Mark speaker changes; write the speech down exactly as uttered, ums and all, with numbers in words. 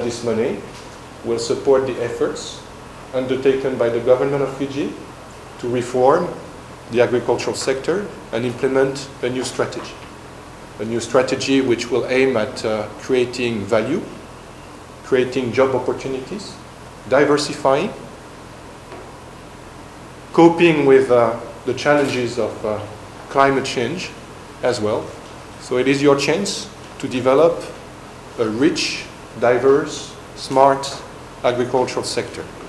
Speaker 1: this money will support the efforts undertaken by the government of Fiji to reform the agricultural sector and implement a new strategy. A new strategy which will aim at uh, creating value, creating job opportunities, diversifying, coping with uh, the challenges of uh, climate change as well. So it is your chance to develop a rich, diverse, smart agricultural sector.